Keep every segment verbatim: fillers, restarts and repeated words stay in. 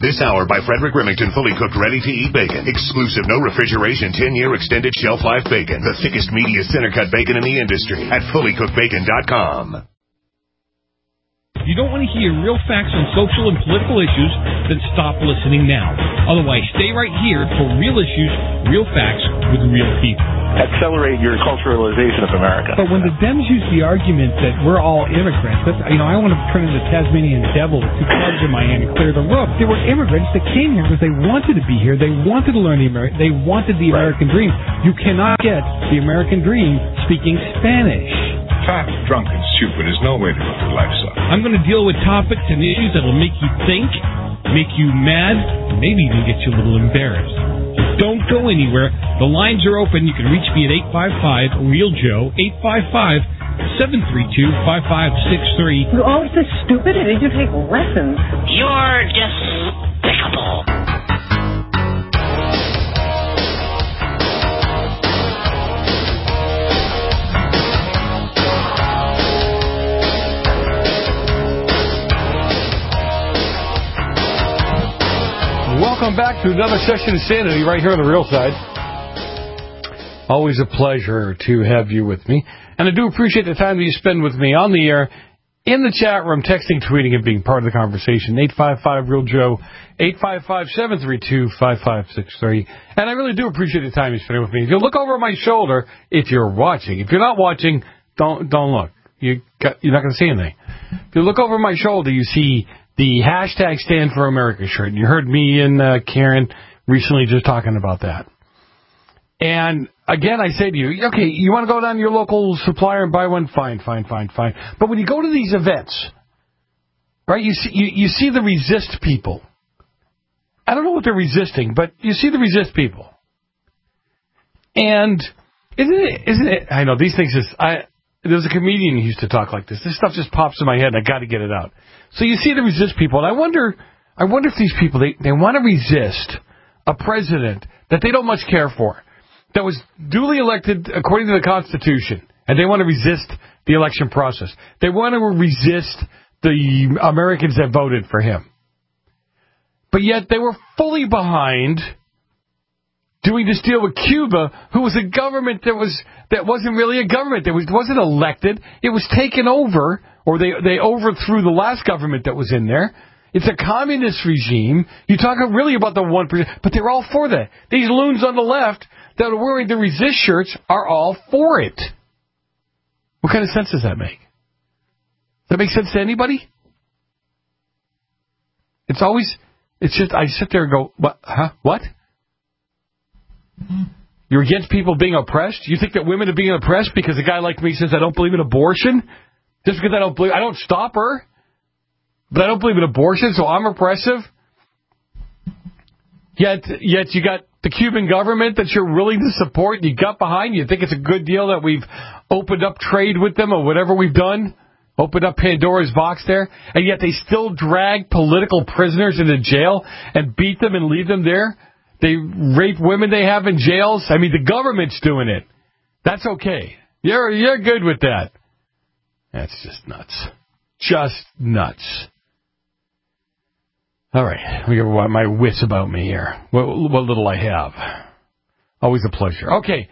This hour by Frederick Remington, fully cooked, ready-to-eat bacon. Exclusive, no refrigeration, ten-year extended shelf life bacon. The thickest, meatiest center-cut bacon in the industry at fully cooked bacon dot com. If you don't want to hear real facts on social and political issues, then stop listening now. Otherwise, stay right here for real issues, real facts with real people. Accelerate your culturalization of America. But when the Dems use the argument that we're all immigrants, that's, you know, I want to turn into the Tasmanian devil with two clubs in my hand and clear the roof. They were immigrants that came here because they wanted to be here. They wanted to learn the American. They wanted the American dream. You cannot get the American dream speaking Spanish. Fat, drunk, and stupid is no way to live your life, son. I'm going to deal with topics and issues that will make you think, make you mad, and maybe even get you a little embarrassed. Don't go anywhere. The lines are open. You can reach me at eight five five, REAL Joe, eight five five, seven three two, five five six three. You're all this stupid? Did you take lessons? You're despicable. Welcome back to another session of Sanity right here on the Real Side. Always a pleasure to have you with me. And I do appreciate the time that you spend with me on the air, in the chat room, texting, tweeting, and being part of the conversation. eight five five, REAL Joe, eight five five, seven three two, five five six three. And I really do appreciate the time you spend with me. If you look over my shoulder, if you're watching. If you're not watching, don't don't look. You got, you're not going to see anything. If you look over my shoulder, you see the hashtag Stand for America shirt. And you heard me and uh, Karen recently just talking about that. And again, I say to you, okay, you want to go down to your local supplier and buy one? Fine, fine, fine, fine. But when you go to these events, right, you see, you, you see the resist people. I don't know what they're resisting, but you see the resist people. And isn't it, isn't it, I know these things is, I, there's a comedian who used to talk like this. This stuff just pops in my head and I got to get it out. So you see the resist people, and I wonder, I wonder if these people, they, they want to resist a president that they don't much care for, that was duly elected according to the Constitution, and they want to resist the election process. They want to resist the Americans that voted for him. But yet they were fully behind doing this deal with Cuba, who was a government that was that wasn't really a government. That was, wasn't elected. It was taken over, or they, they overthrew the last government that was in there. It's a communist regime. You talk really about the one percent, but they're all for that. These loons on the left that are wearing the resist shirts are all for it. What kind of sense does that make? Does that make sense to anybody? It's always, it's just, I sit there and go, what? Huh? What? You're against people being oppressed? You think that women are being oppressed because a guy like me says I don't believe in abortion? Just because I don't believe, I don't stop her, but I don't believe in abortion, so I'm oppressive? Yet, yet you got the Cuban government that you're willing to support, and you got behind, you think it's a good deal that we've opened up trade with them or whatever we've done, opened up Pandora's box there, and yet they still drag political prisoners into jail and beat them and leave them there. They rape women they have in jails. I mean, the government's doing it. That's okay. You're you're good with that. That's just nuts. Just nuts. All right. We got my wits about me here. What, what little I have. Always a pleasure. Okay.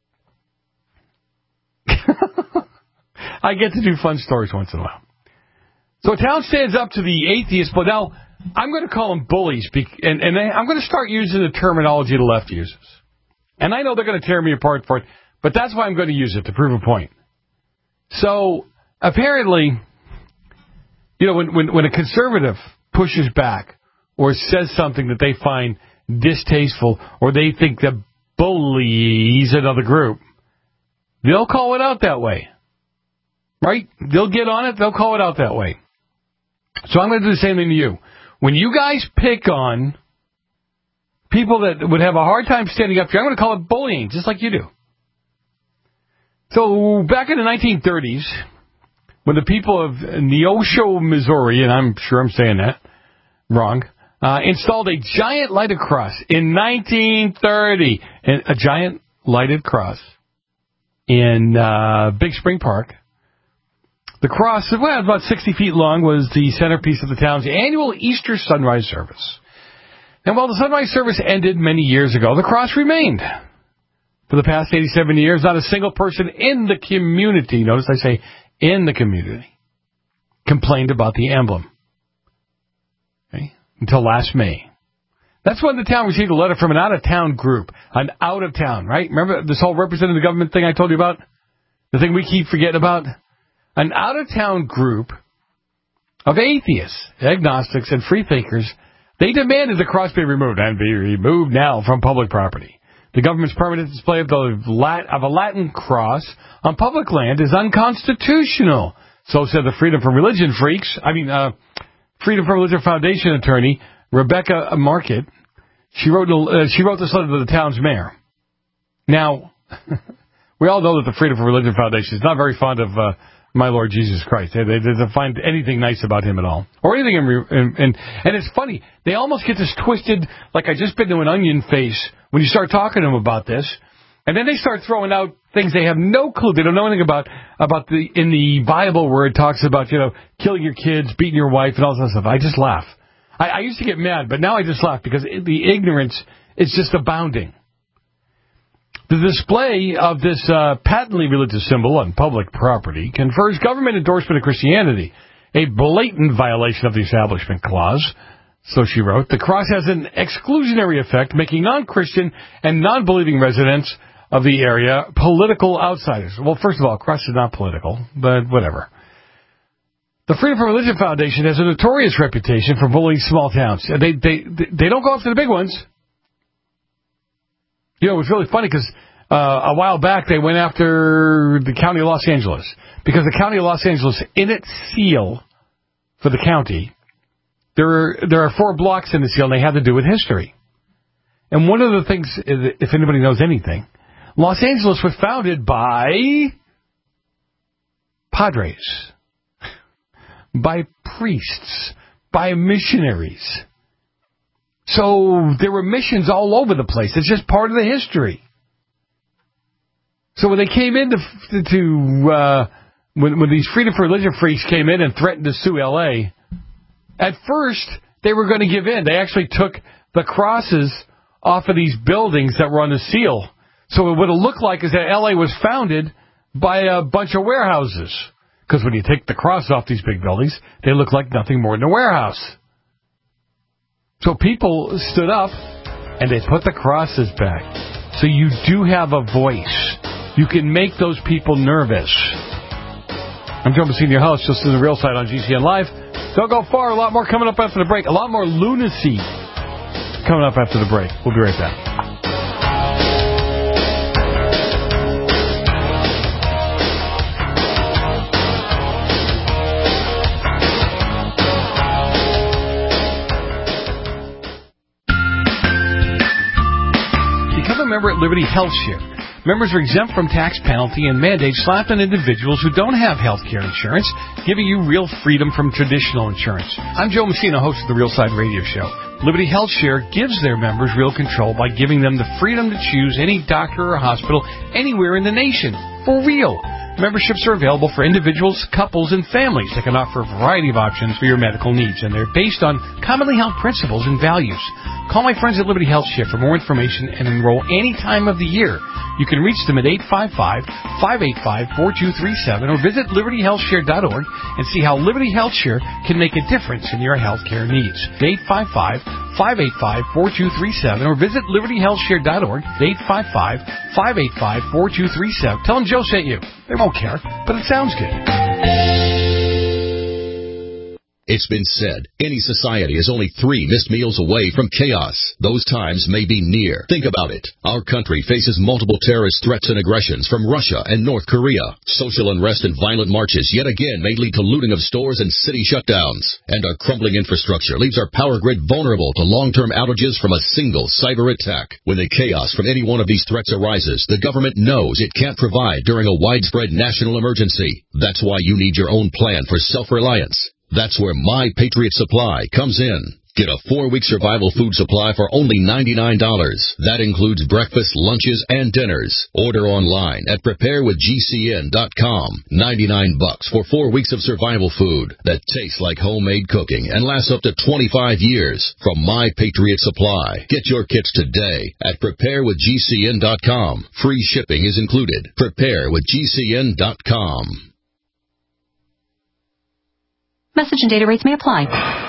I get to do fun stories once in a while. So a town stands up to the atheists, but now I'm going to call them bullies, and, and I'm going to start using the terminology the left uses. And I know they're going to tear me apart for it, but that's why I'm going to use it to prove a point. So apparently, you know, when, when, when a conservative pushes back or says something that they find distasteful or they think that bullies another group, they'll call it out that way. Right? They'll get on it. They'll call it out that way. So I'm going to do the same thing to you. When you guys pick on people that would have a hard time standing up to you, I'm going to call it bullying, just like you do. So back in the nineteen thirties, when the people of Neosho, Missouri, and I'm sure I'm saying that wrong, uh, installed a giant lighted cross in nineteen thirty, and a giant lighted cross in uh, Big Spring Park. The cross, well, about sixty feet long, was the centerpiece of the town's annual Easter sunrise service. And while the sunrise service ended many years ago, the cross remained. For the past eighty-seven years, not a single person in the community, notice I say in the community, complained about the emblem. Okay? Until last May. That's when the town received a letter from an out-of-town group. An out-of-town, right? Remember this whole representative government thing I told you about? The thing we keep forgetting about? An out-of-town group of atheists, agnostics, and freethinkers, they demanded the cross be removed and be removed now from public property. The government's permanent display of, the Lat- of a Latin cross on public land is unconstitutional. So said the Freedom from Religion freaks. I mean, uh, Freedom from Religion Foundation attorney Rebecca Market. She wrote uh, she wrote this letter to the town's mayor. Now, we all know that the Freedom from Religion Foundation is not very fond of uh, my Lord Jesus Christ. They, they, they don't find anything nice about him at all, or anything. In, in, in, and it's funny. They almost get this twisted, like I just been to an onion face when you start talking to them about this, and then they start throwing out things they have no clue. They don't know anything about about the in the Bible where it talks about, you know, killing your kids, beating your wife, and all that stuff. I just laugh. I, I used to get mad, but now I just laugh because it, the ignorance is just abounding. The display of this uh, patently religious symbol on public property confers government endorsement of Christianity, a blatant violation of the Establishment Clause. So she wrote, the cross has an exclusionary effect, making non-Christian and non-believing residents of the area political outsiders. Well, first of all, cross is not political, but whatever. The Freedom from Religion Foundation has a notorious reputation for bullying small towns. They they they don't go after the big ones. You know, it was really funny because uh, a while back they went after the county of Los Angeles because the county of Los Angeles, in its seal for the county, there are, there are four blocks in the seal, and they have to do with history. And one of the things, if anybody knows anything, Los Angeles was founded by padres, by priests, by missionaries. So there were missions all over the place. It's just part of the history. So when they came in to, to uh, when, when these Freedom for Religion freaks came in and threatened to sue L A, at first they were going to give in. They actually took the crosses off of these buildings that were on the seal. So what it looked like is that L A was founded by a bunch of warehouses. Because when you take the cross off these big buildings, they look like nothing more than a warehouse. So people stood up, and they put the crosses back. So you do have a voice. You can make those people nervous. I'm Joe Messina, your host, just in the Real Side on G C N Live. Don't go far. A lot more coming up after the break. A lot more lunacy coming up after the break. We'll be right back. Member at Liberty Health Share. Members are exempt from tax penalty and mandates slapped on individuals who don't have health care insurance, giving you real freedom from traditional insurance. I'm Joe Messina, host of the Real Side Radio Show. Liberty Health Share gives their members real control by giving them the freedom to choose any doctor or hospital anywhere in the nation. For real. Memberships are available for individuals, couples, and families that can offer a variety of options for your medical needs, and they're based on commonly held principles and values. Call my friends at Liberty Health Share for more information and enroll any time of the year. You can reach them at eight five five, five eight five, four two three seven or visit liberty health share dot org and see how Liberty Health Share can make a difference in your health care needs. eight five five, five eight five, four two three seven or visit liberty health share dot org. eight five five, five eight five, four two three seven. Tell them Joe sent you. They won't care, but it sounds good. It's been said, any society is only three missed meals away from chaos. Those times may be near. Think about it. Our country faces multiple terrorist threats and aggressions from Russia and North Korea. Social unrest and violent marches yet again may lead to looting of stores and city shutdowns. And our crumbling infrastructure leaves our power grid vulnerable to long-term outages from a single cyber attack. When the chaos from any one of these threats arises, the government knows it can't provide during a widespread national emergency. That's why you need your own plan for self-reliance. That's where My Patriot Supply comes in. Get a four-week survival food supply for only ninety-nine dollars. That includes breakfast, lunches, and dinners. Order online at prepare with G C N dot com. ninety-nine bucks for four weeks of survival food that tastes like homemade cooking and lasts up to twenty-five years from My Patriot Supply. Get your kits today at prepare with G C N dot com. Free shipping is included. prepare with G C N dot com. Message and data rates may apply.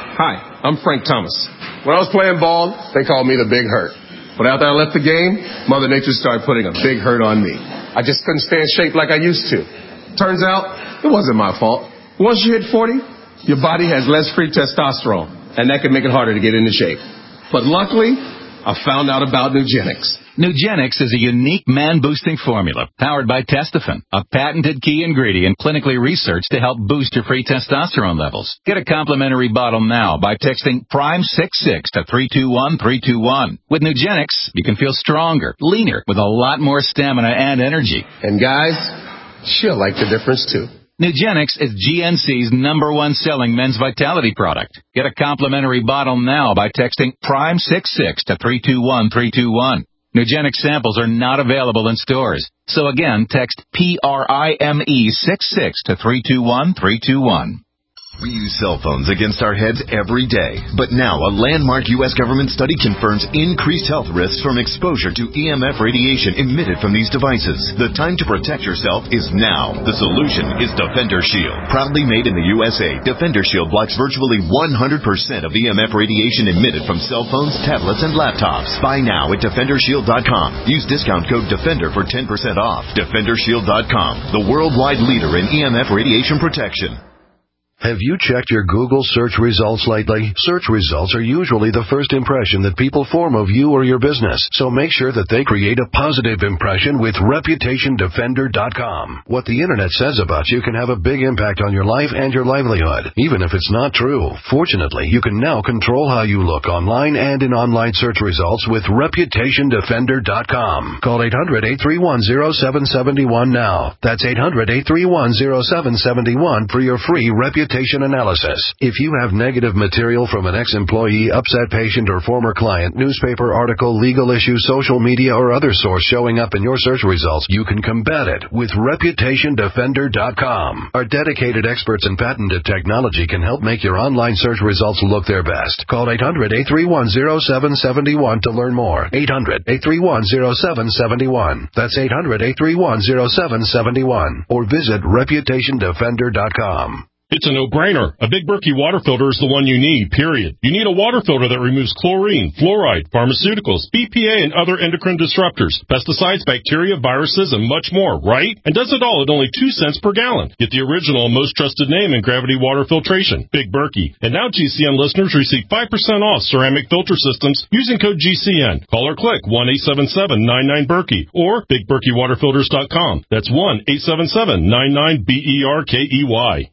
Hi, I'm Frank Thomas. When I was playing ball, they called me the Big Hurt. But after I left the game, Mother Nature started putting a big hurt on me. I just couldn't stay in shape like I used to. Turns out, it wasn't my fault. Once you hit forty, your body has less free testosterone, and that can make it harder to get into shape. But luckily, I found out about Nugenix. Nugenix is a unique man-boosting formula powered by Testofen, a patented key ingredient clinically researched to help boost your free testosterone levels. Get a complimentary bottle now by texting prime six six to three two one three two one. With Nugenix, you can feel stronger, leaner, with a lot more stamina and energy. And guys, she'll like the difference too. Nugenix is G N C's number one selling men's vitality product. Get a complimentary bottle now by texting prime six six to three two one three two one. Nugenix samples are not available in stores. So again, text P R I M E six six to three two one three two one. We use cell phones against our heads every day. But now a landmark U S government study confirms increased health risks from exposure to E M F radiation emitted from these devices. The time to protect yourself is now. The solution is Defender Shield. Proudly made in the U S A, Defender Shield blocks virtually one hundred percent of E M F radiation emitted from cell phones, tablets, and laptops. Buy now at Defender Shield dot com. Use discount code DEFENDER for ten percent off. Defender Shield dot com, the worldwide leader in E M F radiation protection. Have you checked your Google search results lately? Search results are usually the first impression that people form of you or your business, so make sure that they create a positive impression with Reputation Defender dot com. What the internet says about you can have a big impact on your life and your livelihood, even if it's not true. Fortunately, you can now control how you look online and in online search results with Reputation Defender dot com. Call eight hundred eight three one zero seven seven one now. That's eight hundred eight three one zero seven seven one for your free Reputation analysis. If you have negative material from an ex-employee, upset patient, or former client, newspaper article, legal issue, social media, or other source showing up in your search results, you can combat it with Reputation Defender dot com. Our dedicated experts and patented technology can help make your online search results look their best. Call eight hundred eight three one zero seven seven one to learn more. eight hundred eight three one zero seven seven one. That's eight hundred eight three one zero seven seven one. Or visit Reputation Defender dot com. It's a no-brainer. A Big Berkey water filter is the one you need, period. You need a water filter that removes chlorine, fluoride, pharmaceuticals, B P A, and other endocrine disruptors, pesticides, bacteria, viruses, and much more, right? And does it all at only two cents per gallon. Get the original and most trusted name in gravity water filtration, Big Berkey. And now G C N listeners receive five percent off ceramic filter systems using code G C N. Call or click one eight seven seven nine nine Berkey or Big Berkey Water Filters dot com. That's one eight seven seven nine nine B E R K E Y.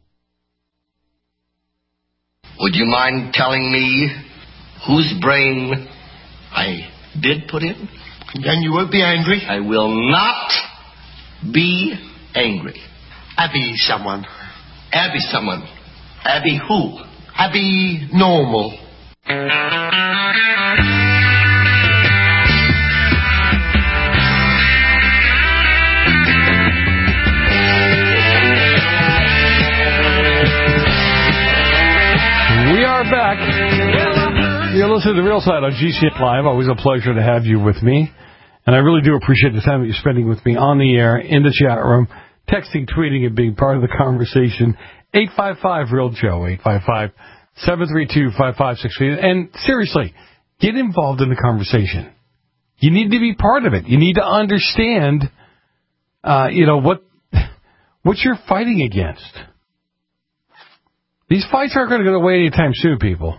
Would you mind telling me whose brain I did put in? Then you won't be angry? I will not be angry. Abby someone. Abby someone. Abby who? Abby normal. We are back. You're listening to The Real Side on G C N Live. Always a pleasure to have you with me. And I really do appreciate the time that you're spending with me on the air, in the chat room, texting, tweeting, and being part of the conversation. eight five five real Joe, eight five five, seven three two, five five six three. And seriously, get involved in the conversation. You need to be part of it. You need to understand, uh, you know, what what you're fighting against. These fights aren't going to go away anytime soon, people.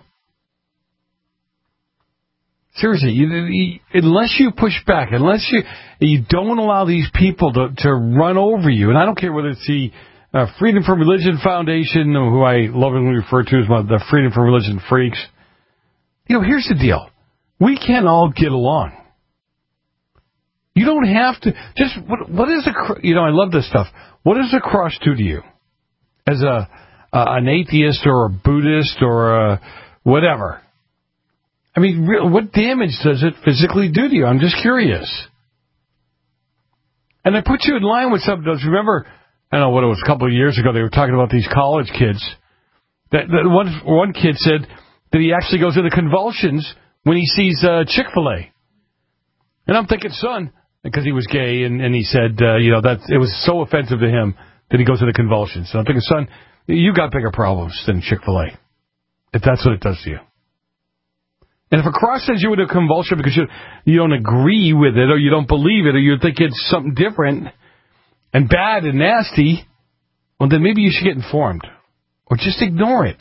Seriously, you, you, unless you push back, unless you you don't allow these people to, to run over you, and I don't care whether it's the uh, Freedom from Religion Foundation, who I lovingly refer to as my, the Freedom from Religion freaks. You know, here's the deal. We can all get along. You don't have to. Just, what, what is a, you know, I love this stuff. What does a cross do to you? As a... Uh, an atheist or a Buddhist or a whatever. I mean, re- what damage does it physically do to you? I'm just curious. And I put you in line with something else. Remember, I don't know what it was, a couple of years ago, they were talking about these college kids. That, that one, one kid said that he actually goes into convulsions when he sees uh, Chick-fil-A. And I'm thinking, son, because he was gay, and, and he said, uh, you know, that it was so offensive to him that he goes into convulsions. So I'm thinking, son, you got bigger problems than Chick-fil-A, if that's what it does to you. And if a cross sends you into a convulsion because you, you don't agree with it, or you don't believe it, or you think it's something different and bad and nasty, well, then maybe you should get informed. Or just ignore it.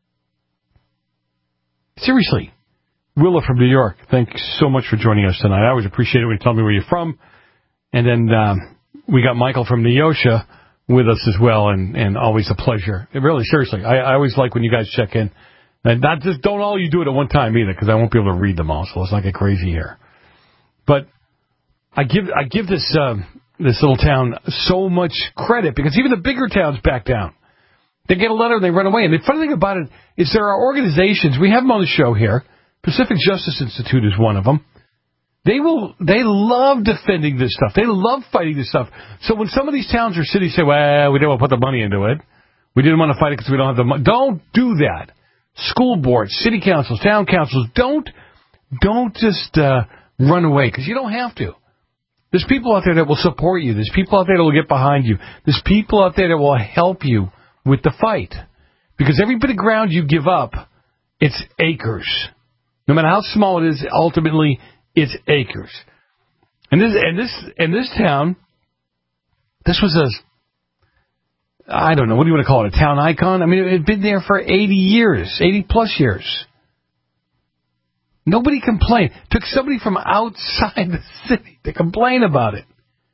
Seriously. Willa from New York, thanks so much for joining us tonight. I always appreciate it when you tell me where you're from. And then um, we got Michael from Neosha with us as well, and, and always a pleasure. It really, seriously, I, I always like when you guys check in. And not just don't all you do it at one time either, because I won't be able to read them all, so let's not get crazy here. But I give I give this um, this little town so much credit, because even the bigger towns back down. They get a letter and they run away. And the funny thing about it is there are organizations, we have them on the show here, Pacific Justice Institute is one of them. They will, they love defending this stuff. They love fighting this stuff. So when some of these towns or cities say, well, we didn't want to put the money into it, we didn't want to fight it because we don't have the money. Don't do that. School boards, city councils, town councils, don't, don't just uh, run away, because you don't have to. There's people out there that will support you. There's people out there that will get behind you. There's people out there that will help you with the fight. Because every bit of ground you give up, it's acres. No matter how small it is, ultimately, it's acres. And this, and this, and this town, this was a, I don't know, what do you want to call it, a town icon? I mean, it had been there for eighty years, eighty plus years. Nobody complained. It took somebody from outside the city to complain about it.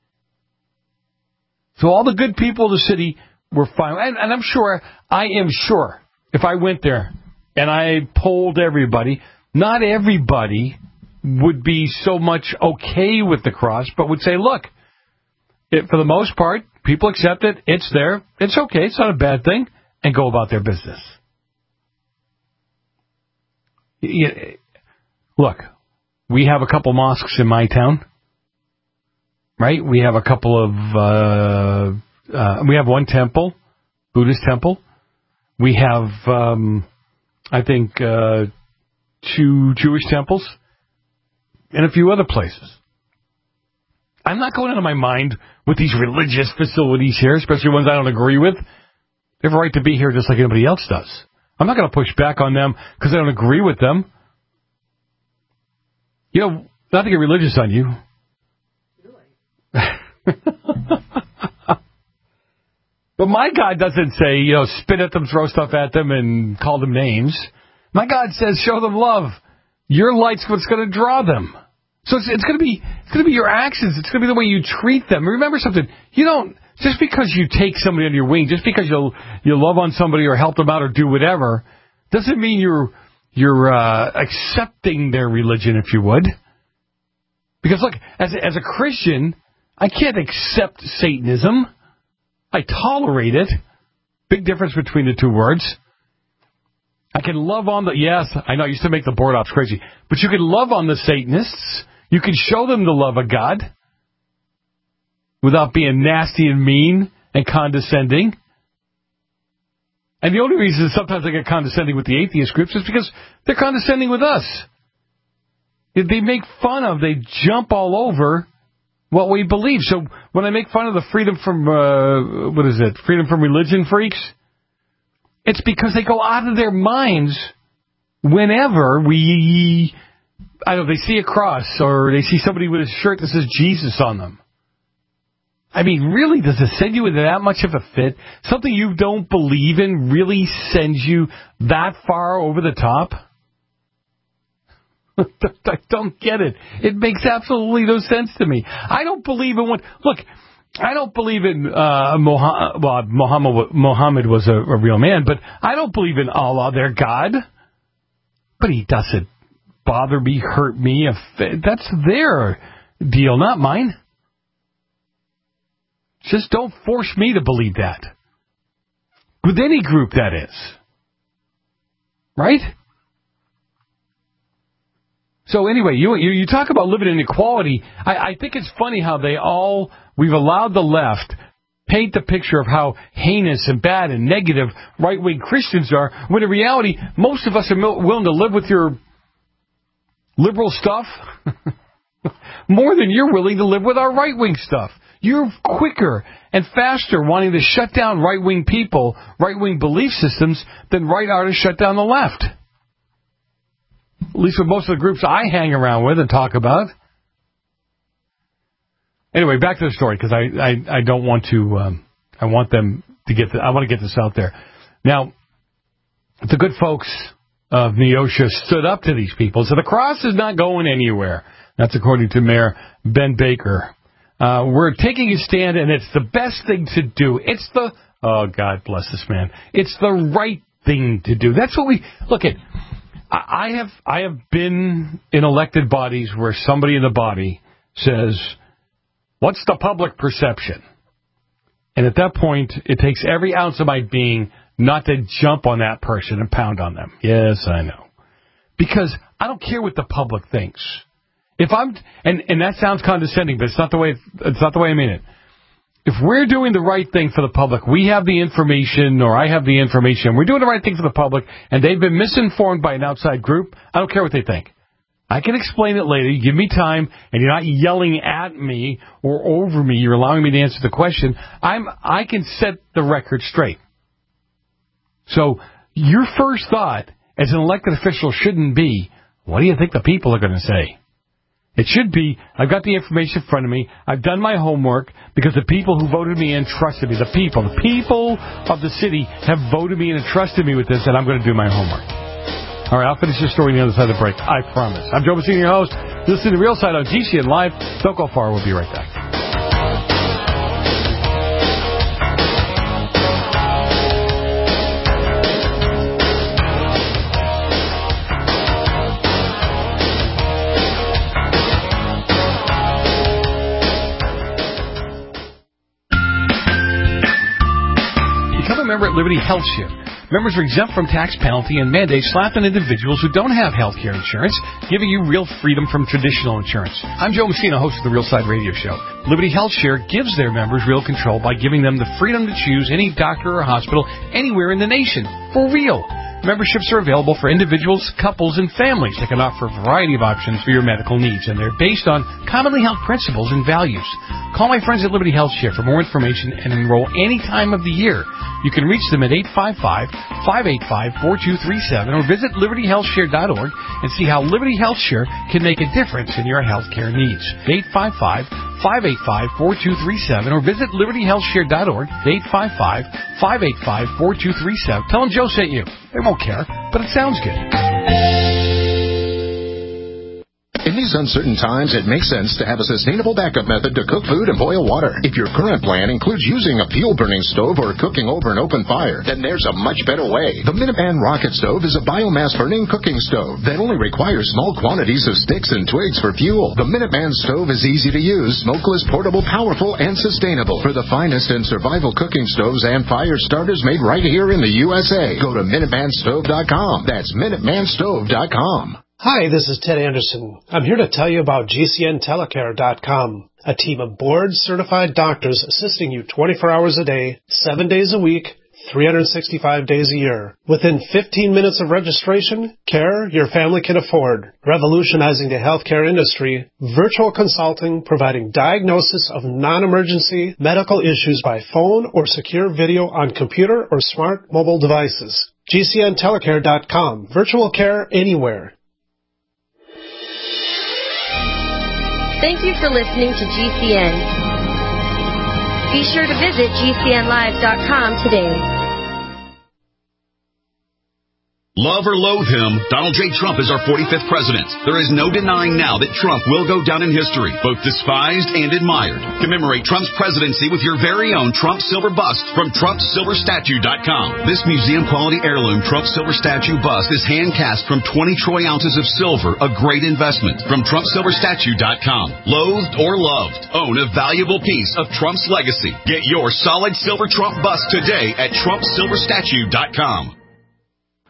So all the good people of the city were fine. And, and I'm sure, I am sure, if I went there and I polled everybody, not everybody would be so much okay with the cross, but would say, look, it, for the most part, people accept it. It's there. It's okay. It's not a bad thing. And go about their business. You, look, we have a couple mosques in my town, right? We have a couple of, uh, uh, we have one temple, Buddhist temple. We have, um, I think, uh, two Jewish temples and a few other places. I'm not going out of my mind with these religious facilities here, especially ones I don't agree with. They have a right to be here just like anybody else does. I'm not going to push back on them because I don't agree with them. You know, not to get religious on you. But my God doesn't say, you know, spit at them, throw stuff at them, and call them names. My God says, show them love. Your light's what's going to draw them. So it's, it's going to be it's going to be your actions. It's going to be the way you treat them. Remember something. You don't, just because you take somebody under your wing, just because you'll you love on somebody or help them out or do whatever, doesn't mean you're you're uh, accepting their religion, if you would. Because look, as a, as a Christian, I can't accept Satanism. I tolerate it. Big difference between the two words. I can love on the, yes, I know I used to make the board ops crazy, but you can love on the Satanists. You can show them the love of God without being nasty and mean and condescending. And the only reason sometimes I get condescending with the atheist groups is because they're condescending with us. They make fun of, they jump all over what we believe. So when I make fun of the freedom from, uh, what is it, freedom from religion freaks, it's because they go out of their minds whenever we, I don't know, they see a cross or they see somebody with a shirt that says Jesus on them. I mean, really, does it send you into that much of a fit? Something you don't believe in really sends you that far over the top? I don't get it. It makes absolutely no sense to me. I don't believe in what... Look, I don't believe in... Uh, Mohammed, well, Muhammad, Muhammad was a, a real man, but I don't believe in Allah, their God. But he doesn't bother me, hurt me. If, that's their deal, not mine. Just don't force me to believe that. With any group, that is. Right? So anyway, you, you you talk about living in equality. I, I think it's funny how they all, we've allowed the left paint the picture of how heinous and bad and negative right-wing Christians are, when in reality, most of us are willing to live with your liberal stuff more than you're willing to live with our right-wing stuff. You're quicker and faster wanting to shut down right-wing people, right-wing belief systems, than right are to shut down the left. At least with most of the groups I hang around with and talk about. Anyway, back to the story, because I, I, I don't want to, um, I want them to get, the, I want to get this out there. Now, the good folks of Neosho stood up to these people. So the cross is not going anywhere. That's according to Mayor Ben Baker. Uh, we're taking a stand, and it's the best thing to do. It's the, oh, God bless this man. It's the right thing to do. That's what we, look at, I have, I have been in elected bodies where somebody in the body says, what's the public perception? And at that point, it takes every ounce of my being not to jump on that person and pound on them. Yes, I know. Because I don't care what the public thinks. If I'm, and, and that sounds condescending, but it's not the way, it's not the way I mean it. If we're doing the right thing for the public, we have the information, or I have the information, we're doing the right thing for the public, and they've been misinformed by an outside group, I don't care what they think. I can explain it later. You give me time, and you're not yelling at me or over me. You're allowing me to answer the question. I'm, I can set the record straight. So your first thought as an elected official shouldn't be, what do you think the people are going to say? It should be, I've got the information in front of me, I've done my homework, because the people who voted me in trusted me. The people, the people of the city have voted me in and trusted me with this, and I'm going to do my homework. All right, I'll finish this story on the other side of the break. I promise. I'm Joe Messina, your host. Listen to The Real Side on G C N Live. Don't go far. We'll be right back. Become a member at Liberty Health Share. Members are exempt from tax penalty and mandates slapped on individuals who don't have health care insurance, giving you real freedom from traditional insurance. I'm Joe Messina, host of the Real Side Radio Show. Liberty Health Share gives their members real control by giving them the freedom to choose any doctor or hospital anywhere in the nation. For real. Memberships are available for individuals, couples, and families that can offer a variety of options for your medical needs, and they're based on commonly held principles and values. Call my friends at Liberty Health Share for more information and enroll any time of the year. You can reach them at eight five five, five eight five, four two three seven or visit liberty health share dot org and see how Liberty Health Share can make a difference in your health care needs. eight five five, five eight five, four two three seven or visit liberty health share dot org, eight five five, five eight five, four two three seven. Tell them Joe sent you. They won't care, but it sounds good. In these uncertain times, it makes sense to have a sustainable backup method to cook food and boil water. If your current plan includes using a fuel-burning stove or cooking over an open fire, then there's a much better way. The Minuteman Rocket Stove is a biomass-burning cooking stove that only requires small quantities of sticks and twigs for fuel. The Minuteman Stove is easy to use, smokeless, portable, powerful, and sustainable. For the finest in survival cooking stoves and fire starters made right here in the U S A, go to minuteman stove dot com. That's minuteman stove dot com. Hi, this is Ted Anderson. I'm here to tell you about G C N telecare dot com, a team of board-certified doctors assisting you twenty-four hours a day, seven days a week, three hundred sixty-five days a year. Within fifteen minutes of registration, care your family can afford. Revolutionizing the healthcare industry, virtual consulting providing diagnosis of non-emergency medical issues by phone or secure video on computer or smart mobile devices. G C N telecare dot com. Virtual care anywhere. Thank you for listening to G C N. Be sure to visit G C N live dot com today. Love or loathe him, Donald J. Trump is our forty-fifth president. There is no denying now that Trump will go down in history, both despised and admired. Commemorate Trump's presidency with your very own Trump Silver Bust from Trump Silver Statue dot com. This museum-quality heirloom Trump Silver Statue Bust is hand-cast from twenty troy ounces of silver, a great investment from Trump Silver Statue dot com. Loathed or loved, own a valuable piece of Trump's legacy. Get your solid silver Trump bust today at Trump Silver Statue dot com.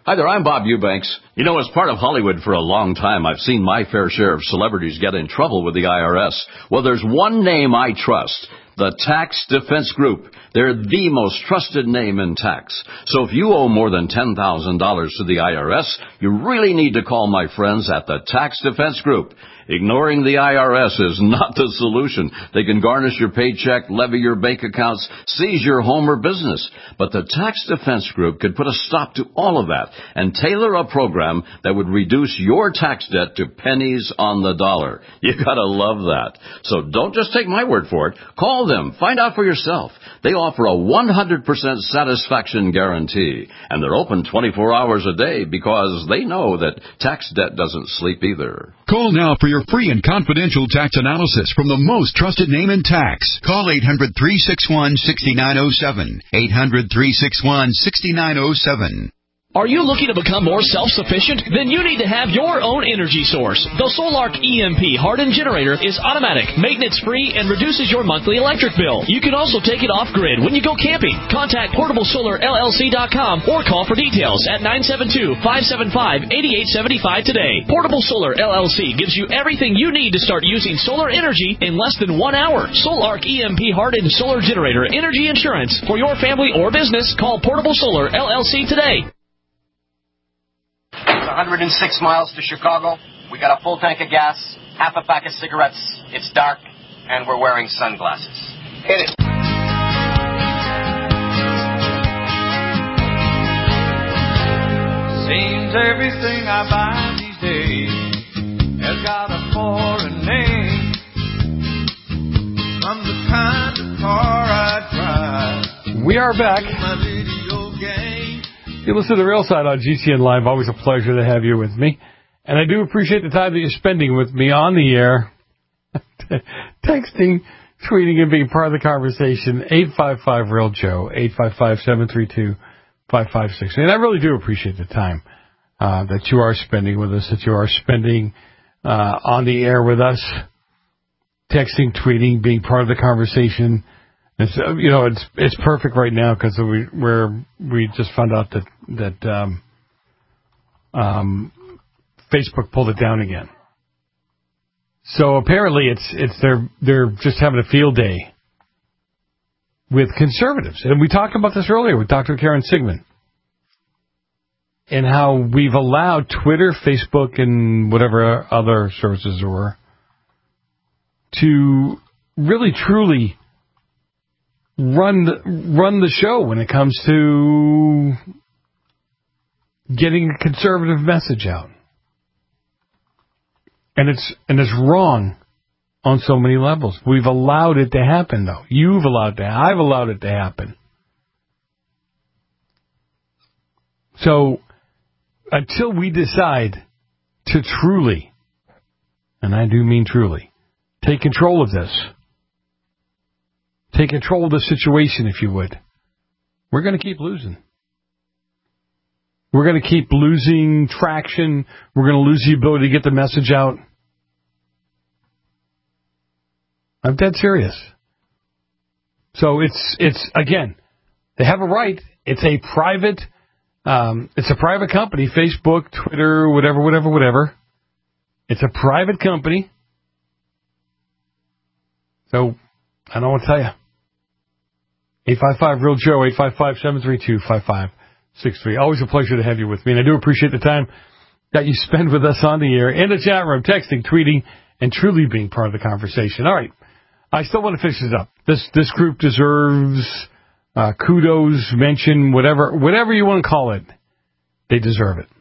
Hi there, I'm Bob Eubanks. You know, as part of Hollywood for a long time, I've seen my fair share of celebrities get in trouble with the I R S. Well, there's one name I trust. The Tax Defense Group. They're the most trusted name in tax. So if you owe more than ten thousand dollars to the I R S, you really need to call my friends at the Tax Defense Group. Ignoring the I R S is not the solution. They can garnish your paycheck, levy your bank accounts, seize your home or business. But the Tax Defense Group could put a stop to all of that and tailor a program that would reduce your tax debt to pennies on the dollar. You gotta love that. So don't just take my word for it. Call them. Find out for yourself. They offer a one hundred percent satisfaction guarantee. And they're open twenty-four hours a day because they know that tax debt doesn't sleep either. Call now for your free and confidential tax analysis from the most trusted name in tax. Call eight hundred, three six one, six nine zero seven. eight hundred, three six one, six nine zero seven. Are you looking to become more self-sufficient? Then you need to have your own energy source. The Solark E M P hardened generator is automatic, maintenance-free, and reduces your monthly electric bill. You can also take it off-grid when you go camping. Contact portable solar L L C dot com or call for details at nine seven two, five seven five, eight eight seven five today. Portable Solar L L C gives you everything you need to start using solar energy in less than one hour. Solark E M P hardened solar generator energy insurance for your family or business. Call Portable Solar L L C today. one hundred six miles to Chicago. We got a full tank of gas, half a pack of cigarettes. It's dark, and we're wearing sunglasses. Hit it. Seems everything I buy these days has got a foreign name. From the kind of car I drive. We are back. You listen to the Real Side on G C N Live. Always a pleasure to have you with me. And I do appreciate the time that you're spending with me on the air, texting, tweeting, and being part of the conversation. eight five five, real Joe, eight five five, seven three two, five five six three. And I really do appreciate the time uh, that you are spending with us, that you are spending uh, on the air with us, texting, tweeting, being part of the conversation. It's, you know, it's it's perfect right now because we we're we just found out that that um, um, Facebook pulled it down again. So apparently, it's it's they're they're just having a field day with conservatives, and we talked about this earlier with Doctor Karen Sigmund, and how we've allowed Twitter, Facebook, and whatever other services there were to really truly run the, run the show when it comes to getting a conservative message out. And it's and it's wrong on so many levels. We've allowed it to happen, though. You've allowed it. I've allowed it to happen. So until we decide to truly, and I do mean truly, take control of this, take control of the situation, if you would, we're going to keep losing. We're going to keep losing traction. We're going to lose the ability to get the message out. I'm dead serious. So it's, it's again, they have a right. It's a private, um, it's a private company, Facebook, Twitter, whatever, whatever, whatever. It's a private company. So I don't know what to tell you. eight five five, real Joe, eight five five, seven three two, five five six three. Always a pleasure to have you with me, and I do appreciate the time that you spend with us on the air, in the chat room, texting, tweeting, and truly being part of the conversation. All right, I still want to finish this up. This this group deserves uh, kudos, mention, whatever whatever you want to call it. They deserve it.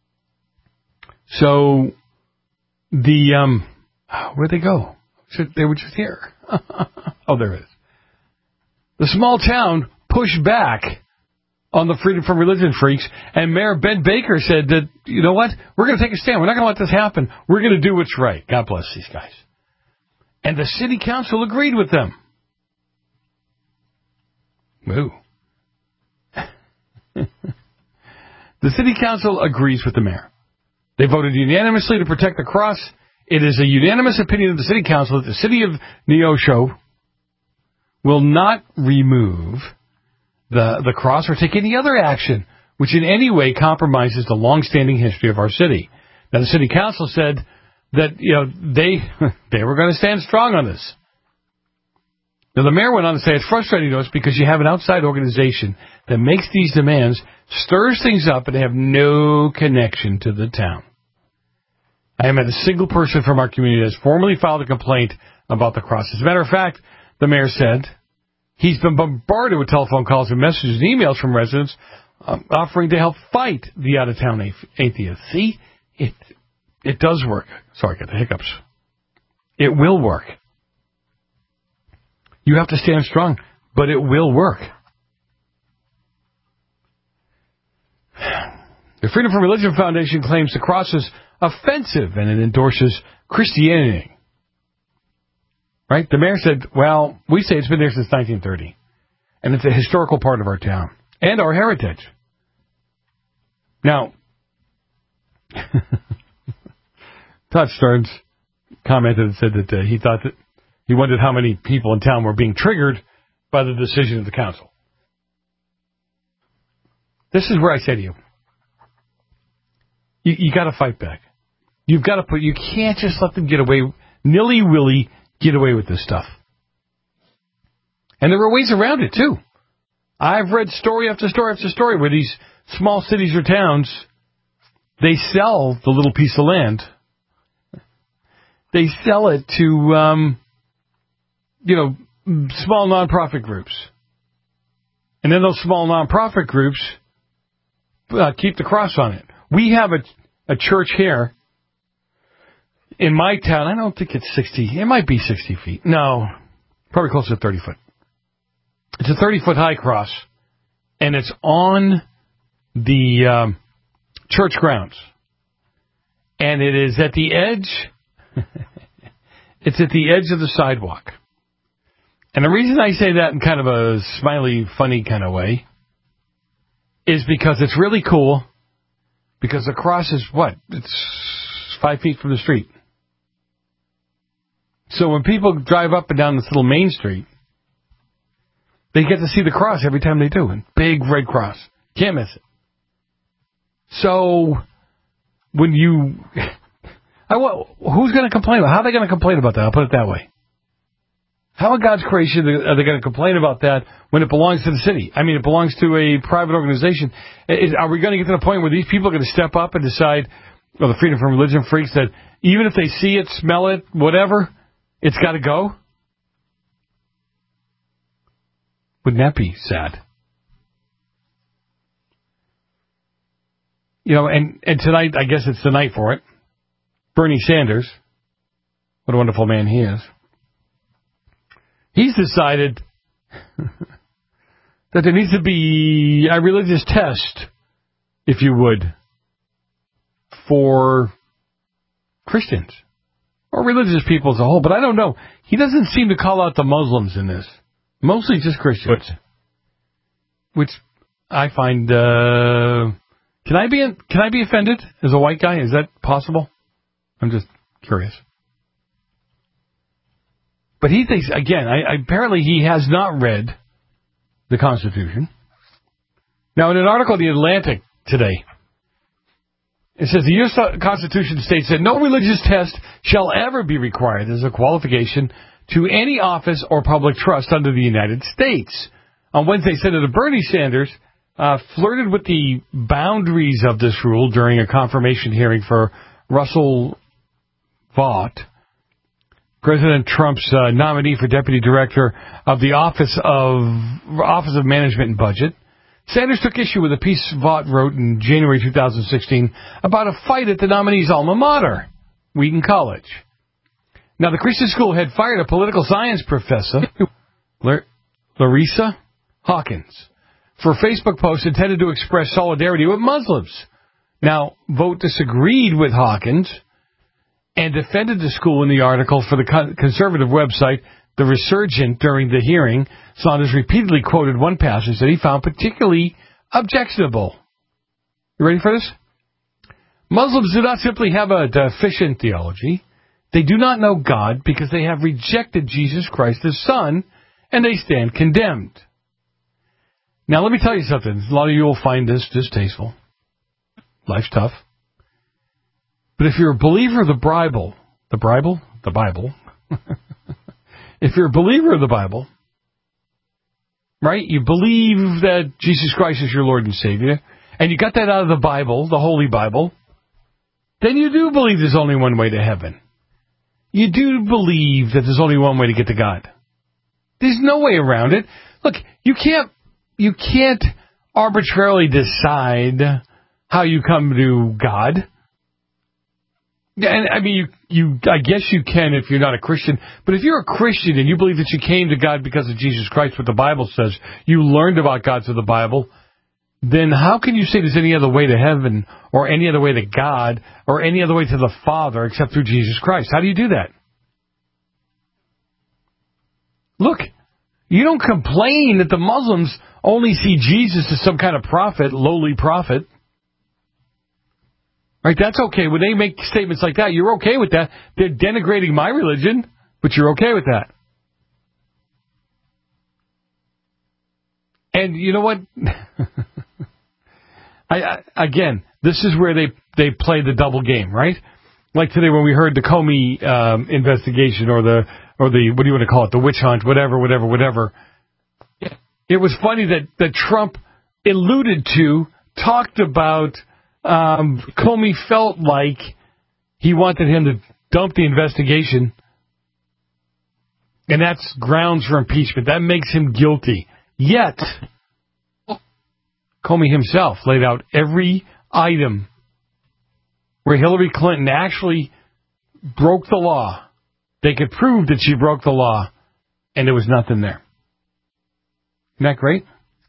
So the um, where'd they go? They were just here. Oh, there it is. The small town pushed back on the Freedom from Religion freaks, and Mayor Ben Baker said that, you know what, we're going to take a stand. We're not going to let this happen. We're going to do what's right. God bless these guys. And the city council agreed with them. Woo. The city council agrees with the mayor. They voted unanimously to protect the cross. It is a unanimous opinion of the city council that the city of Neosho will not remove the, the cross or take any other action which in any way compromises the long-standing history of our city. Now, the city council said that, you know, they they were going to stand strong on this. Now, the mayor went on to say it's frustrating to us because you have an outside organization that makes these demands, stirs things up, and they have no connection to the town. I haven't met a single person from our community that has formally filed a complaint about the cross. As a matter of fact, the mayor said he's been bombarded with telephone calls and messages and emails from residents um, offering to help fight the out-of-town atheists. See, it it does work. Sorry, I got the hiccups. It will work. You have to stand strong, but it will work. The Freedom from Religion Foundation claims the cross is offensive and it endorses Christianity. Right? The mayor said, well, we say it's been there since nineteen thirty. And it's a historical part of our town and our heritage. Now, Todd Stearns commented and said that uh, he thought that he wondered how many people in town were being triggered by the decision of the council. This is where I say to you, you, you got to fight back. You've got to put. You can't just let them get away, nilly-willy get away with this stuff. And there are ways around it, too. I've read story after story after story where these small cities or towns, they sell the little piece of land. They sell it to, um, you know, small nonprofit groups. And then those small nonprofit groups uh, keep the cross on it. We have a, a church here in my town. I don't think it's sixty. It might be sixty feet. No, probably closer to thirty foot. It's a thirty-foot high cross, and it's on the um, church grounds. And it is at the edge. It's at the edge of the sidewalk. And the reason I say that in kind of a smiley, funny kind of way is because it's really cool, because the cross is what? It's five feet from the street. So when people drive up and down this little main street, they get to see the cross every time they do. And big red cross. Can't miss it. So when you... I, who's going to complain? How are they going to complain about that? I'll put it that way. How in God's creation are they going to complain about that when it belongs to the city? I mean, it belongs to a private organization. Is, are we going to get to the point where these people are going to step up and decide, well, the Freedom from Religion freaks, that even if they see it, smell it, whatever, it's got to go? Wouldn't that be sad? You know, and, and tonight, I guess it's the night for it. Bernie Sanders, what a wonderful man he is. He's decided that there needs to be a religious test, if you would, for Christians or religious people as a whole. But I don't know. He doesn't seem to call out the Muslims in this. Mostly just Christians. But, which I find... Uh, can I be can I be offended as a white guy? Is that possible? I'm just curious. But he thinks, again, I, apparently he has not read the Constitution. Now, in an article in The Atlantic today, it says the U S Constitution states that no religious test shall ever be required as a qualification to any office or public trust under the United States. On Wednesday, Senator Bernie Sanders uh, flirted with the boundaries of this rule during a confirmation hearing for Russell Vought, President Trump's uh, nominee for Deputy Director of the Office of Office of Management and Budget. Sanders took issue with a piece Vought wrote in January two thousand sixteen about a fight at the nominee's alma mater, Wheaton College. Now, the Christian school had fired a political science professor, Larissa Hawkins, for a Facebook post intended to express solidarity with Muslims. Now, Vogt disagreed with Hawkins and defended the school in the article for the conservative website The Resurgent. During the hearing, Saunders repeatedly quoted one passage that he found particularly objectionable. You ready for this? Muslims do not simply have a deficient theology. They do not know God because they have rejected Jesus Christ, His Son, and they stand condemned. Now, let me tell you something. A lot of you will find this distasteful. Life's tough. But if you're a believer of the Bible, the Bible, the Bible, if you're a believer of the Bible, right, you believe that Jesus Christ is your Lord and Savior, and you got that out of the Bible, the Holy Bible, then you do believe there's only one way to heaven. You do believe that there's only one way to get to God. There's no way around it. Look, you can't, you can't arbitrarily decide how you come to God. And I mean, you, you, I guess you can if you're not a Christian. But if you're a Christian and you believe that you came to God because of Jesus Christ, what the Bible says, you learned about God through the Bible, then how can you say there's any other way to heaven or any other way to God or any other way to the Father except through Jesus Christ? How do you do that? Look, you don't complain that the Muslims only see Jesus as some kind of prophet, lowly prophet. Right, that's okay. When they make statements like that, you're okay with that. They're denigrating my religion, but you're okay with that. And you know what? I, I, again, this is where they, they play the double game, right? Like today when we heard the Comey um, investigation or the, or the, what do you want to call it, the witch hunt, whatever, whatever, whatever. It was funny that, that Trump alluded to, talked about, um, Comey felt like he wanted him to dump the investigation, and that's grounds for impeachment. That makes him guilty. Yet, Comey himself laid out every item where Hillary Clinton actually broke the law. They could prove that she broke the law, and there was nothing there. Isn't that great?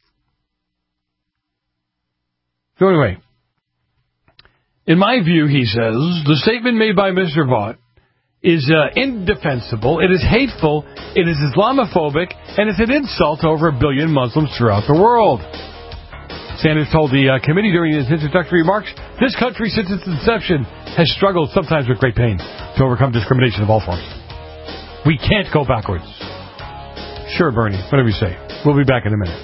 So anyway, in my view, he says, the statement made by Mister Vaught is uh, indefensible, it is hateful, it is Islamophobic, and it's an insult to over a billion Muslims throughout the world. Sanders told the uh, committee during his introductory remarks, this country since its inception has struggled sometimes with great pain to overcome discrimination of all forms. We can't go backwards. Sure, Bernie, whatever you say. We'll be back in a minute.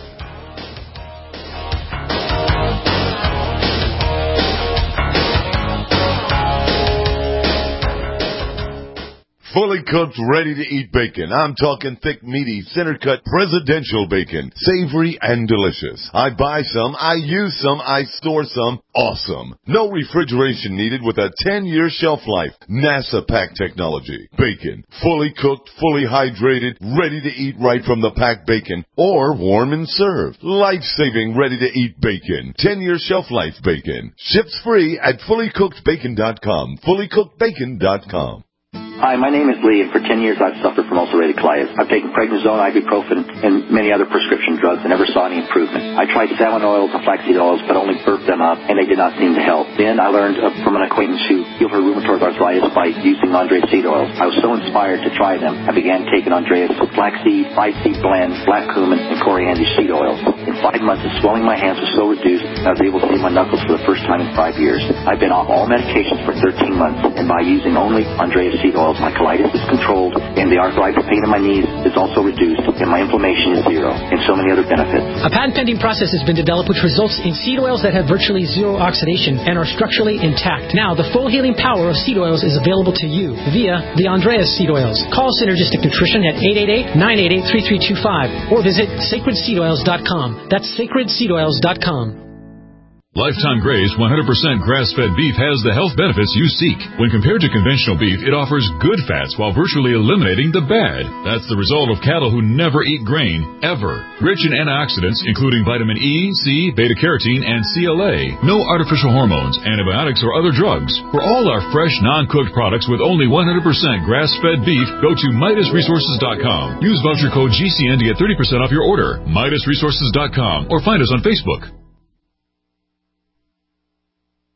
Fully cooked, ready-to-eat bacon. I'm talking thick, meaty, center-cut, presidential bacon. Savory and delicious. I buy some, I use some, I store some. Awesome. No refrigeration needed with a ten-year shelf life. NASA pack technology. Bacon. Fully cooked, fully hydrated, ready to eat right from the packed bacon. Or warm and served. Life-saving, ready-to-eat bacon. ten-year shelf life bacon. Ships free at fully cooked bacon dot com. fully cooked bacon dot com. Hi, my name is Lee, and for ten years I've suffered from ulcerative colitis. I've taken prednisone, ibuprofen, and many other prescription drugs and never saw any improvement. I tried salmon oils and flaxseed oils, but only burped them up, and they did not seem to help. Then I learned uh, from an acquaintance who healed her rheumatoid arthritis by using Andreas seed oils. I was so inspired to try them, I began taking Andreas flaxseed, five-seed blend, black cumin, and coriander seed oils. In five months, the swelling in my hands was so reduced, I was able to see my knuckles for the first time in five years. I've been off all medications for thirteen months, and by using only Andreas seed oils, my colitis is controlled, and the arthritis pain in my knees is also reduced, and my inflammation is zero, and so many other benefits. A patent-pending process has been developed which results in seed oils that have virtually zero oxidation and are structurally intact. Now, the full healing power of seed oils is available to you via the Andreas seed oils. Call Synergistic Nutrition at eight eight eight, nine eight eight, three three two five or visit sacred seed oils dot com. That's sacred seed oils dot com. Lifetime Gray's one hundred percent grass-fed beef has the health benefits you seek. When compared to conventional beef, it offers good fats while virtually eliminating the bad. That's the result of cattle who never eat grain, ever. Rich in antioxidants, including vitamin E, C, beta-carotene, and C L A. No artificial hormones, antibiotics, or other drugs. For all our fresh, non-cooked products with only one hundred percent grass-fed beef, go to Midas Resources dot com. Use voucher code G C N to get thirty percent off your order. Midas Resources dot com or find us on Facebook.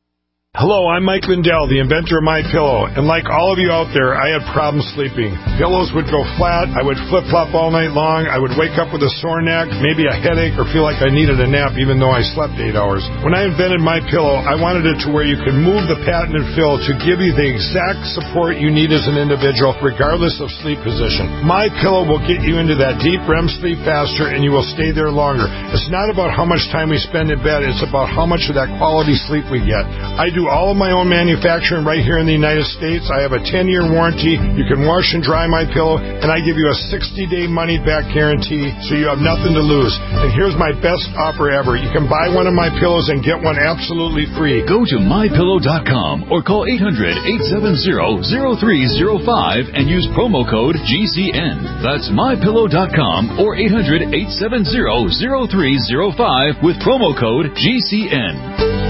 Hello, I'm Mike Lindell, the inventor of MyPillow, and like all of you out there, I had problems sleeping. Pillows would go flat, I would flip-flop all night long, I would wake up with a sore neck, maybe a headache, or feel like I needed a nap even though I slept eight hours. When I invented MyPillow, I wanted it to where you could move the patented fill to give you the exact support you need as an individual, regardless of sleep position. MyPillow will get you into that deep R E M sleep faster, and you will stay there longer. It's not about how much time we spend in bed, it's about how much of that quality sleep we get. I do all of my own manufacturing right here in the United States. I have a ten-year warranty. You can wash and dry my pillow, and I give you a sixty-day money-back guarantee, so you have nothing to lose. And here's my best offer ever. You can buy one of my pillows and get one absolutely free. Go to my pillow dot com or call eight hundred, eight seven zero, zero three zero five and use promo code G C N. That's my pillow dot com or eight hundred, eight seven zero, zero three zero five with promo code G C N.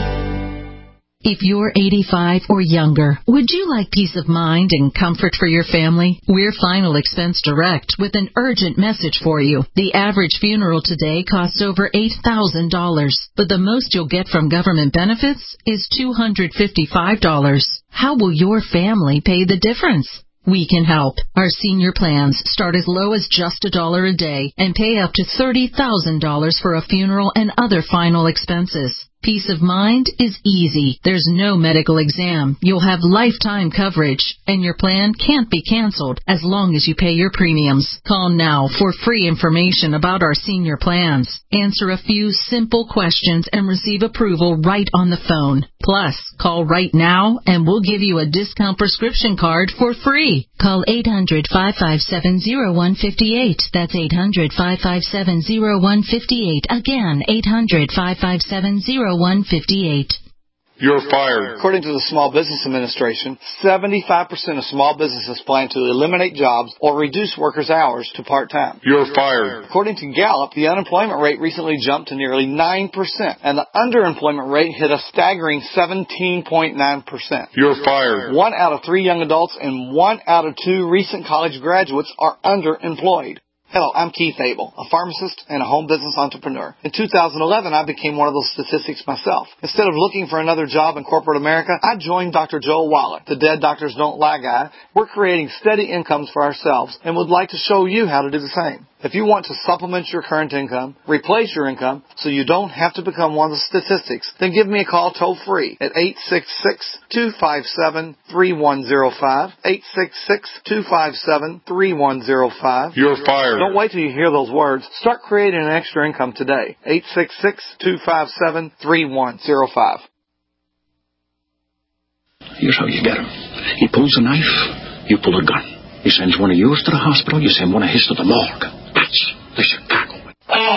If you're eighty-five or younger, would you like peace of mind and comfort for your family? We're Final Expense Direct with an urgent message for you. The average funeral today costs over eight thousand dollars, but the most you'll get from government benefits is two hundred fifty-five dollars. How will your family pay the difference? We can help. Our senior plans start as low as just a dollar a day and pay up to thirty thousand dollars for a funeral and other final expenses. Peace of mind is easy. There's no medical exam. You'll have lifetime coverage, and your plan can't be canceled as long as you pay your premiums. Call now for free information about our senior plans. Answer a few simple questions and receive approval right on the phone. Plus, call right now and we'll give you a discount prescription card for free. Call eight hundred, five five seven, zero one five eight. That's eight hundred, five five seven, zero one five eight. Again, eight hundred, five five seven, zero one five eight. You're fired. According to the Small Business Administration, seventy-five percent of small businesses plan to eliminate jobs or reduce workers' hours to part-time. You're fired. According to Gallup, the unemployment rate recently jumped to nearly nine percent, and the underemployment rate hit a staggering seventeen point nine percent. You're fired. One out of three young adults and one out of two recent college graduates are underemployed. Hello, I'm Keith Abel, a pharmacist and a home business entrepreneur. In two thousand eleven, I became one of those statistics myself. Instead of looking for another job in corporate America, I joined Doctor Joel Wallach, the Dead Doctors Don't Lie guy. We're creating steady incomes for ourselves and would like to show you how to do the same. If you want to supplement your current income, replace your income, so you don't have to become one of the statistics, then give me a call toll-free at eight six six, two five seven, three one zero five, eight six six, two five seven, three one zero five. You're fired. Don't wait till you hear those words. Start creating an extra income today. eight six six, two five seven, three one zero five. Here's how you get him. He pulls a knife, you pull a gun. He sends one of yours to the hospital, you send one of his to the morgue. That's the Chicago way.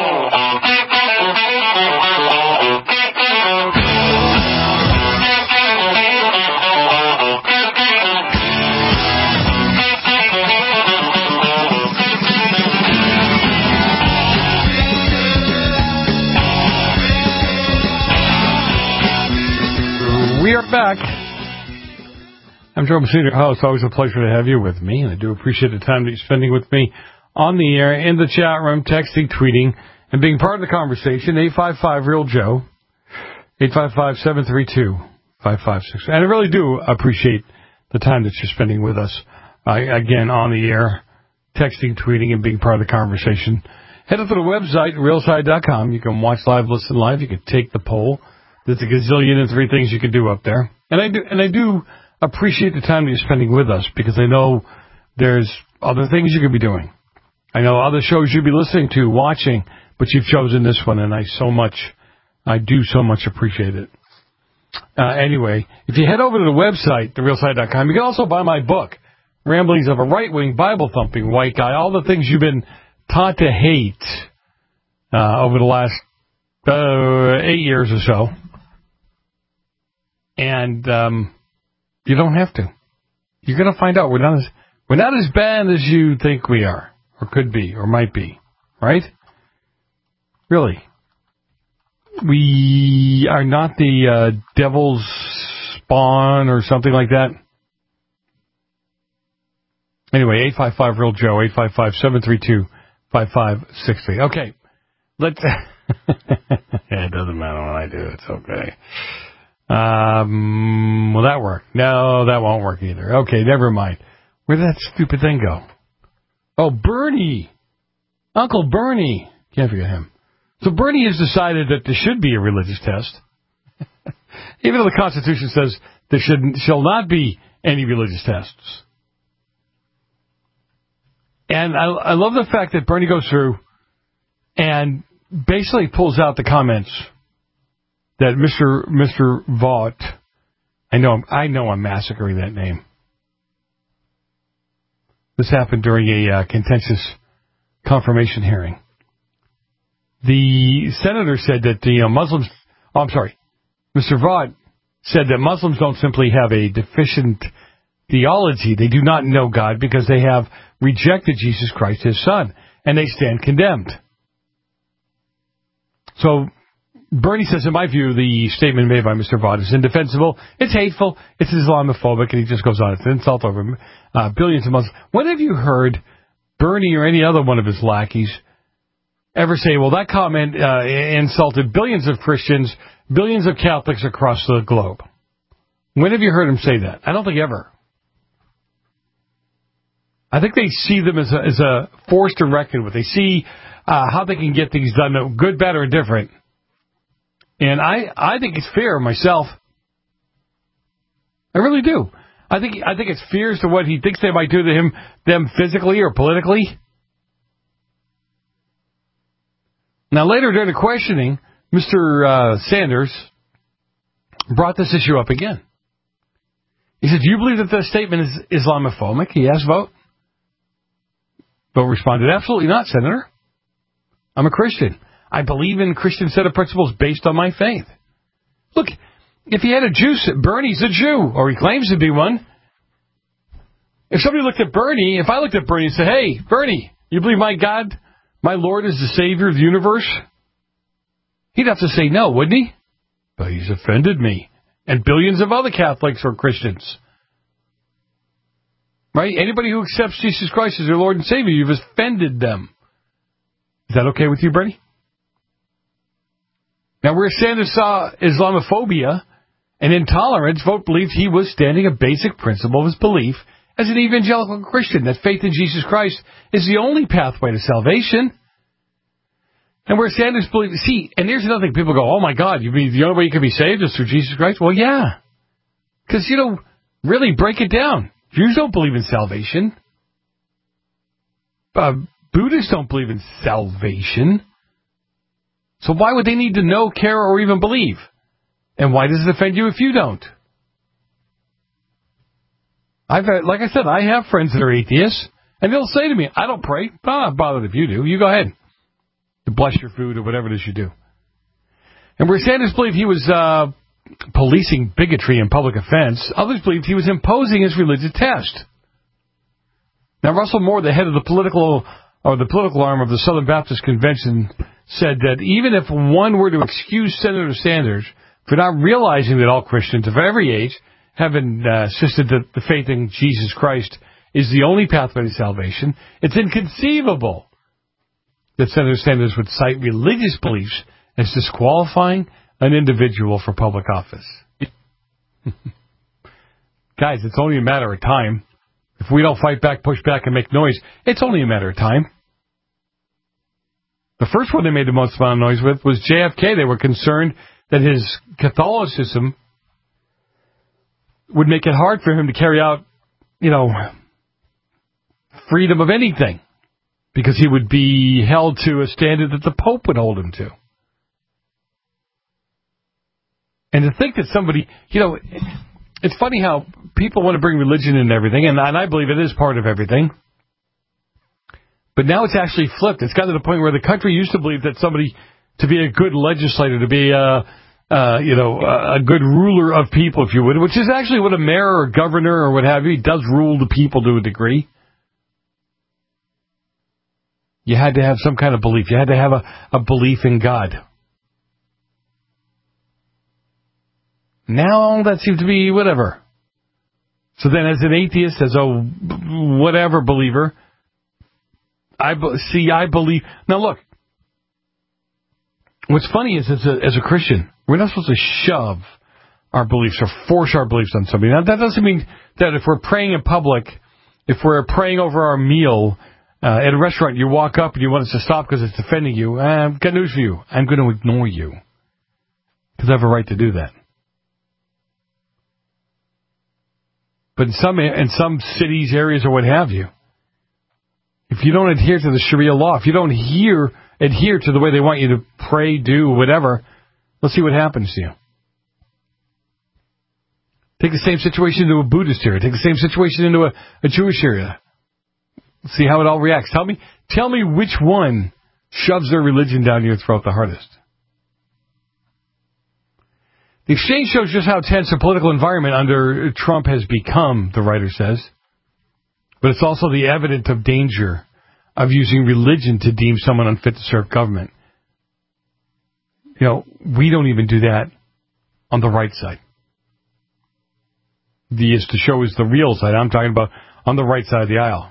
We are back. I'm Joe Messina, your host. Always a pleasure to have you with me, and I do appreciate the time that you're spending with me on the air, in the chat room, texting, tweeting, and being part of the conversation. eight five five, real Joe, eight five five, seven three two, five five six. And I really do appreciate the time that you're spending with us, uh, again, on the air, texting, tweeting, and being part of the conversation. Head up to the website, real side dot com. You can watch live, listen live. You can take the poll. There's a gazillion and three things you can do up there. And I do, and I do appreciate the time that you're spending with us, because I know there's other things you could be doing. I know other shows you'd be listening to, watching, but you've chosen this one, and I so much, I do so much appreciate it. Uh, anyway, if you head over to the website, the real side dot com, you can also buy my book, Ramblings of a Right-Wing, Bible-Thumping White Guy, all the things you've been taught to hate uh, over the last uh, eight years or so. And um, you don't have to. You're going to find out we're not as we're not as bad as you think we are, or could be, or might be, right? Really, we are not the uh, devil's spawn or something like that. Anyway, eight five five real Joe, eight five five, seven three two, five five six three. Okay, let's. Yeah, it doesn't matter what I do. It's okay. Um, will that work? No, that won't work either. Okay, never mind. Where did that stupid thing go? Oh, Bernie. Uncle Bernie. Can't forget him. So Bernie has decided that there should be a religious test. Even though the Constitution says there should, shall not be any religious tests. And I, I love the fact that Bernie goes through and basically pulls out the comments that Mister Mister Vaught, I know I know I'm massacring that name. This happened during a uh, contentious confirmation hearing. The senator said that the uh, Muslims, oh, I'm sorry, Mister Vaught said that Muslims don't simply have a deficient theology. They do not know God because they have rejected Jesus Christ, his son, and they stand condemned. So Bernie says, in my view, the statement made by Mister Vaught is indefensible. It's hateful. It's Islamophobic, and he just goes on. It's an insult over uh, billions of Muslims. When have you heard Bernie or any other one of his lackeys ever say, well, that comment uh, insulted billions of Christians, billions of Catholics across the globe? When have you heard him say that? I don't think ever. I think they see them as a, as a force to reckon with. They see uh, how they can get things done, good, bad, or different. And I, I think it's fair myself. I really do. I think I think it's fair as to what he thinks they might do to him, them physically or politically. Now, later during the questioning, Mister Uh, Sanders brought this issue up again. He said, do you believe that the statement is Islamophobic? He asked Vogt. Vogt responded, absolutely not, Senator. I'm a Christian. I believe in a Christian set of principles based on my faith. Look, if he had a Jew, Bernie's a Jew, or he claims to be one. If somebody looked at Bernie, if I looked at Bernie and said, hey, Bernie, you believe my God, my Lord is the Savior of the universe? He'd have to say no, wouldn't he? But he's offended me. And billions of other Catholics or Christians. Right? Anybody who accepts Jesus Christ as their Lord and Savior, you've offended them. Is that okay with you, Bernie? Now, where Sanders saw Islamophobia and intolerance, Vogt believed he was standing a basic principle of his belief as an evangelical Christian, that faith in Jesus Christ is the only pathway to salvation. And where Sanders believed, see, and here's another thing, people go, oh my God, you mean the only way you can be saved is through Jesus Christ? Well, yeah. Because, you know, really break it down. Jews don't believe in salvation. Uh, Buddhists don't believe in salvation. So why would they need to know, care, or even believe? And why does it offend you if you don't? I've had, like I said, I have friends that are atheists, and they'll say to me, I don't pray. Oh, I'm not bothered if you do. You go ahead. To bless your food or whatever it is you do. And where Sanders believed he was uh, policing bigotry and public offense, others believed he was imposing his religious test. Now, Russell Moore, the head of the political or the political arm of the Southern Baptist Convention, said that even if one were to excuse Senator Sanders for not realizing that all Christians of every age have uh, insisted that the faith in Jesus Christ is the only pathway to salvation, it's inconceivable that Senator Sanders would cite religious beliefs as disqualifying an individual for public office. Guys, it's only a matter of time. If we don't fight back, push back, and make noise, it's only a matter of time. The first one they made the most amount of noise with was J F K. They were concerned that his Catholicism would make it hard for him to carry out, you know, freedom of anything, because he would be held to a standard that the Pope would hold him to. And to think that somebody, you know, it's funny how people want to bring religion into everything, and, and I believe it is part of everything. But now it's actually flipped. It's gotten to the point where the country used to believe that somebody, to be a good legislator, to be a, uh, you know, a good ruler of people, if you would, which is actually what a mayor or governor or what have you, he does rule the people to a degree. You had to have some kind of belief. You had to have a, a belief in God. Now that seems to be whatever. So then as an atheist, as a whatever believer, I see, I believe. Now look, what's funny is as a, as a Christian, we're not supposed to shove our beliefs or force our beliefs on somebody. Now, that doesn't mean that if we're praying in public, if we're praying over our meal uh, at a restaurant, you walk up and you want us to stop because it's offending you, uh, I've got news for you. I'm going to ignore you because I have a right to do that. But in some in some cities, areas, or what have you, if you don't adhere to the Sharia law, if you don't adhere, adhere to the way they want you to pray, do, whatever, let's see what happens to you. Take the same situation into a Buddhist area. Take the same situation into a, a Jewish area. See how it all reacts. Tell me, tell me which one shoves their religion down your throat the hardest. The exchange shows just how tense the political environment under Trump has become, the writer says. But it's also the evidence of danger of using religion to deem someone unfit to serve government. You know, we don't even do that on the right side. The is to show is the real side. I'm talking about on the right side of the aisle.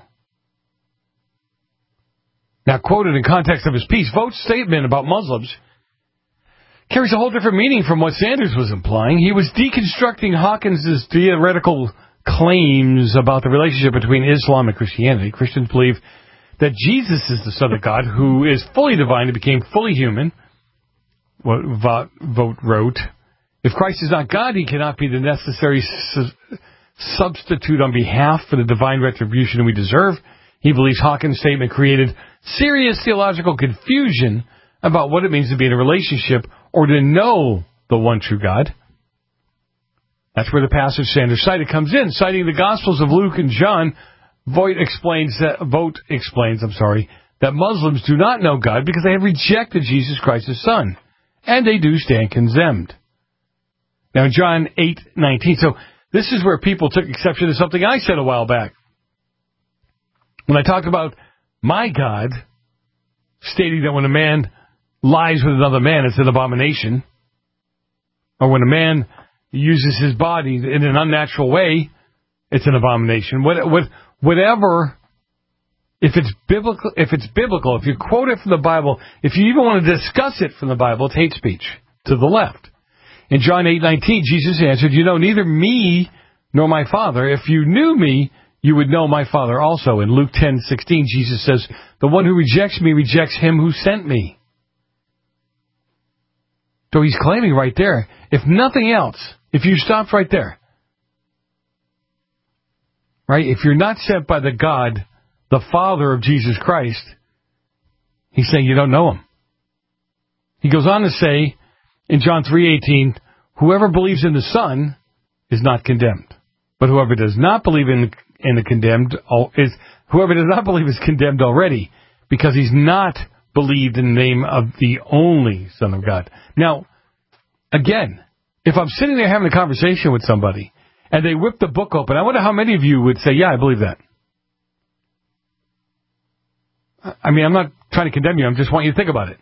Now, quoted in context of his piece, Vogt's statement about Muslims carries a whole different meaning from what Sanders was implying. He was deconstructing Hawkins' theoretical claims about the relationship between Islam and Christianity. Christians believe that Jesus is the Son of God, who is fully divine and became fully human. What Vogt wrote, if Christ is not God, he cannot be the necessary su- substitute on behalf for the divine retribution we deserve. He believes Hawkins' statement created serious theological confusion about what it means to be in a relationship or to know the one true God. That's where the passage Sanders cited comes in. Citing the Gospels of Luke and John, Vogt explains that, Vogt explains, I'm sorry, that Muslims do not know God because they have rejected Jesus Christ as Son, and they do stand condemned. Now, in John eight nineteen, so this is where people took exception to something I said a while back. When I talked about my God stating that when a man lies with another man, it's an abomination, or when a man uses his body in an unnatural way, it's an abomination. What, what, whatever, if it's biblical, if it's biblical, if you quote it from the Bible, if you even want to discuss it from the Bible, it's hate speech to the left. In John eight nineteen, Jesus answered, you know neither me nor my Father. If you knew me, you would know my Father also. In Luke ten sixteen, Jesus says, the one who rejects me rejects him who sent me. So he's claiming right there, if nothing else, if you stopped right there, right, if you're not sent by the God, the Father of Jesus Christ, he's saying you don't know him. He goes on to say in John three eighteen, whoever believes in the Son is not condemned, but whoever does not believe in in the condemned is whoever does not believe is condemned already, because he's not believed in the name of the only Son of God. Now, again, if I'm sitting there having a conversation with somebody and they whip the book open, I wonder how many of you would say, yeah, I believe that. I mean, I'm not trying to condemn you. I just want you to think about it.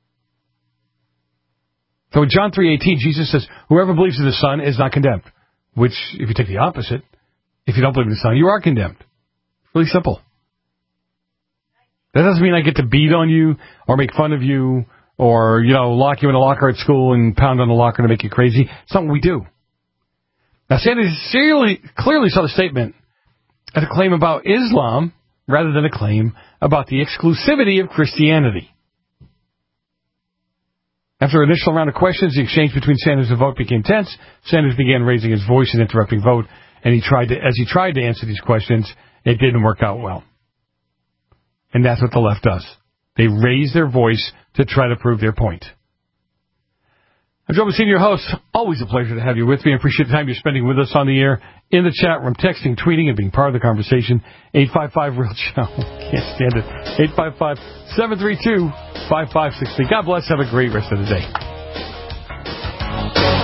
So in John three eighteen, Jesus says, whoever believes in the Son is not condemned. Which, if you take the opposite, if you don't believe in the Son, you are condemned. It's really simple. That doesn't mean I get to beat on you or make fun of you or, you know, lock you in a locker at school and pound on the locker to make you crazy. It's not what we do. Now, Sanders clearly, clearly saw the statement as a claim about Islam rather than a claim about the exclusivity of Christianity. After an initial round of questions, the exchange between Sanders and Vogt became tense. Sanders began raising his voice and interrupting Vogt, and he tried to, as he tried to answer these questions, it didn't work out well. And that's what the left does. They raise their voice to try to prove their point. I'm Joe Messina, your host. Always a pleasure to have you with me. I appreciate the time you're spending with us on the air, in the chat room, texting, tweeting, and being part of the conversation. eight five five, real show. Can't stand it. eight five five, seven three two, five five six three. God bless. Have a great rest of the day.